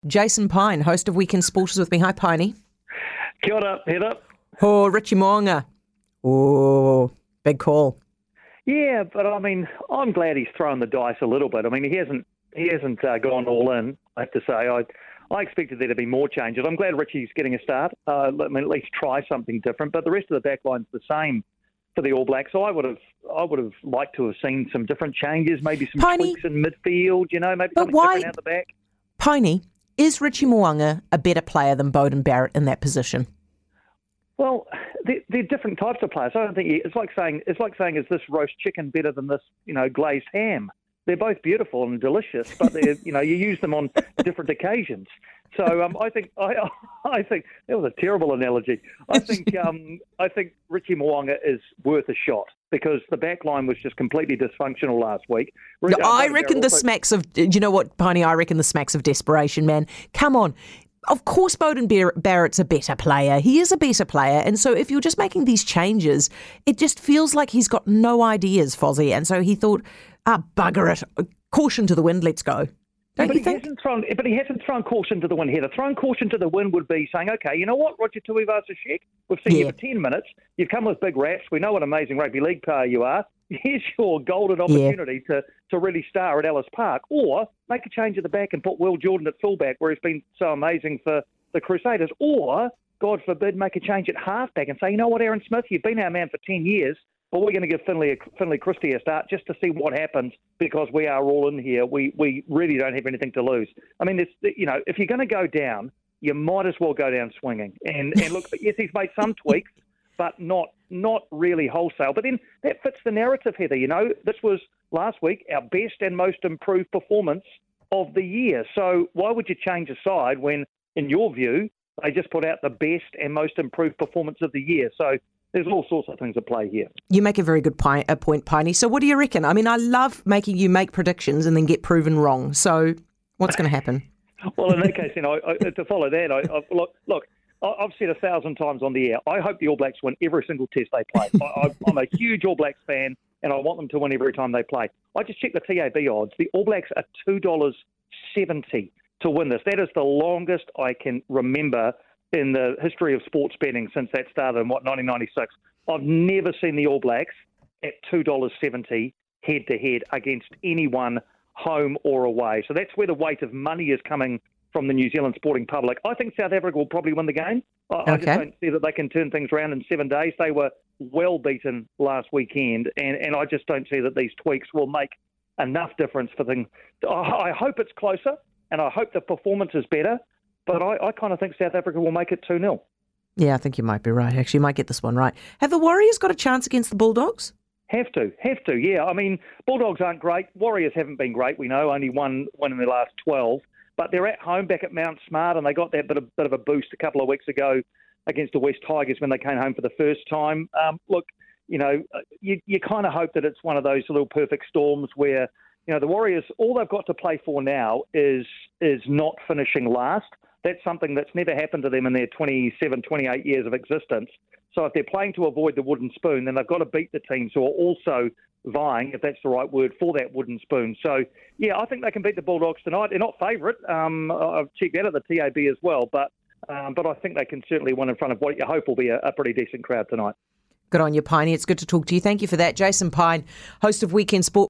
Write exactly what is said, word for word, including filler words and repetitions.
Jason Pine, host of Weekend Sport, is with me. Hi, Piney. Kia ora, Heather. Oh, Richie Mo'unga. Oh, big call. Yeah, but I mean, I'm glad he's thrown the dice a little bit. I mean, he hasn't he hasn't uh, gone all in, I have to say. I I expected there to be more changes. I'm glad Richie's getting a start. Uh, I mean, at least try something different. But the rest of the back line's the same for the All Blacks. So I would have I would have liked to have seen some different changes, maybe some Piney, tweaks in midfield, you know, maybe but something why, different out the back. Piney, is Richie Mo'unga a better player than Beauden Barrett in that position? Well, they're, they're different types of players. I don't think you, it's like saying it's like saying is this roast chicken better than this, you know, glazed ham? They're both beautiful and delicious, but they you know you use them on different occasions. So um, I think I I think that was a terrible analogy. I think um, I think Richie Mo'unga is worth a shot because the back line was just completely dysfunctional last week. No, Uh, I Beauden reckon Barrett the also- smacks of, do you know what, Piney? I reckon the smacks of desperation, man. Come on. Of course, Beauden Bar- Barrett's a better player. He is a better player. And so if you're just making these changes, it just feels like he's got no ideas, Fozzie. And so he thought, ah, bugger it. Caution to the wind, let's go. Don't but you he think? hasn't thrown, but he hasn't thrown caution to the wind, Heather. Throwing caution to the wind would be saying, okay, you know what, Roger Tuivasa-Sheck, we've seen Yeah. you for ten minutes. You've come with big raps. We know what an amazing rugby league player you are. Here's your golden opportunity to, to really star at Ellis Park. Or make a change at the back and put Will Jordan at fullback, where he's been so amazing for the Crusaders. Or, God forbid, make a change at halfback and say, you know what, Aaron Smith, you've been our man for ten years. But we're going to give Finlay, Finlay Christie a start just to see what happens because we are all in here. We we really don't have anything to lose. I mean, this, you know, if you're going to go down, you might as well go down swinging. And and look, yes, he's made some tweaks, but not not really wholesale. But then that fits the narrative, Heather. You know, this was last week our best and most improved performance of the year. So why would you change a side when, in your view, they just put out the best and most improved performance of the year? So there's all sorts of things at play here. You make a very good pi- a point, Piney. So what do you reckon? I mean, I love making you make predictions and then get proven wrong. So what's going to happen? Well, in that case, you know, I, to follow that, I, I, look, look, I've said a thousand times on the air, I hope the All Blacks win every single test they play. I, I, I'm a huge All Blacks fan, and I want them to win every time they play. I just checked the T A B odds. The All Blacks are two dollars seventy to win this. That is the longest I can remember in the history of sports betting since that started in, what, nineteen ninety-six. I've never seen the All Blacks at two dollars seventy head-to-head against anyone, home or away. So that's where the weight of money is coming from the New Zealand sporting public. I think South Africa will probably win the game. I, I just Okay. don't see that they can turn things around in seven days. They were well beaten last weekend, and, and I just don't see that these tweaks will make enough difference for things. I, I hope it's closer, and I hope the performance is better, but I, I kind of think South Africa will make it two nil. Yeah, I think you might be right. Actually, you might get this one right. Have the Warriors got a chance against the Bulldogs? Have to, have to, yeah. I mean, Bulldogs aren't great. Warriors haven't been great, we know, only one, one in the last twelve. But they're at home back at Mount Smart, and they got that bit of, bit of a boost a couple of weeks ago against the West Tigers when they came home for the first time. Um, look, you know, you, you kind of hope that it's one of those little perfect storms where, you know, the Warriors, all they've got to play for now is is not finishing last. That's something that's never happened to them in their twenty-seven, twenty-eight years of existence. So if they're playing to avoid the wooden spoon, then they've got to beat the teams who are also vying, if that's the right word, for that wooden spoon. So, yeah, I think they can beat the Bulldogs tonight. They're not favourite. Um, I've checked that at the T A B as well. But um, but I think they can certainly win in front of what you hope will be a, a pretty decent crowd tonight. Good on you, Piney. It's good to talk to you. Thank you for that. Jason Pine, host of Weekend Sport.